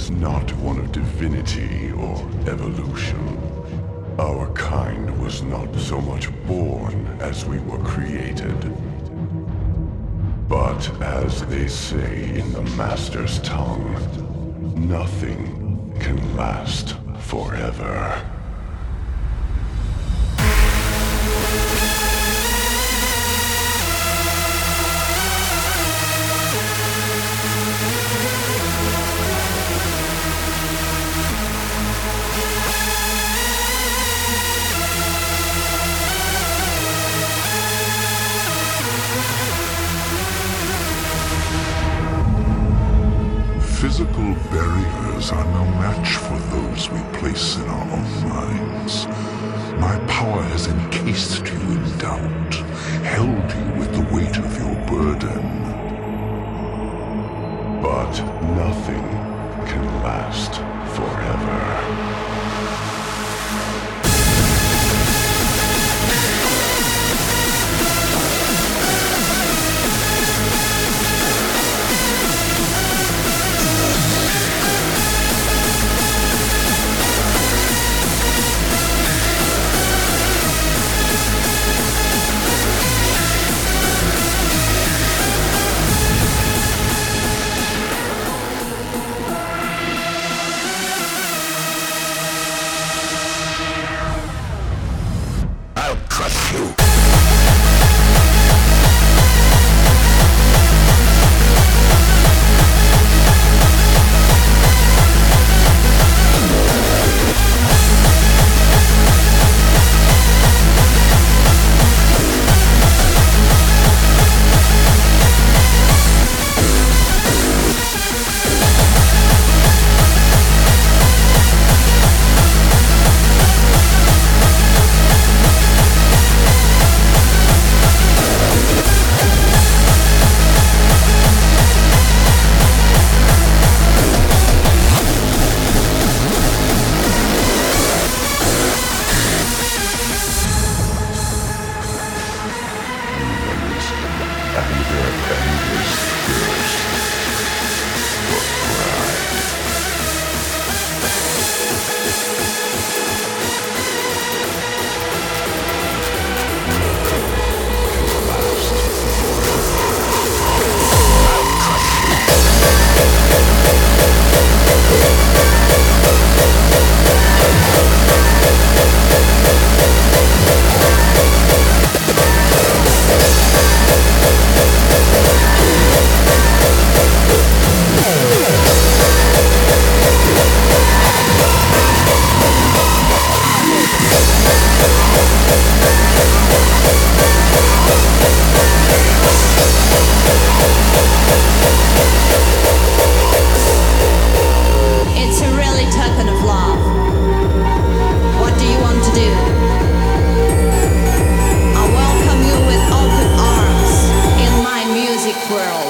is not one of divinity or evolution. Our kind was not so much born as we were created. But as they say in the Master's tongue, nothing can last forever. Physical barriers are no match for those we place in our own minds. My power has encased you in doubt, held you with the weight of your burden. But nothing can last forever.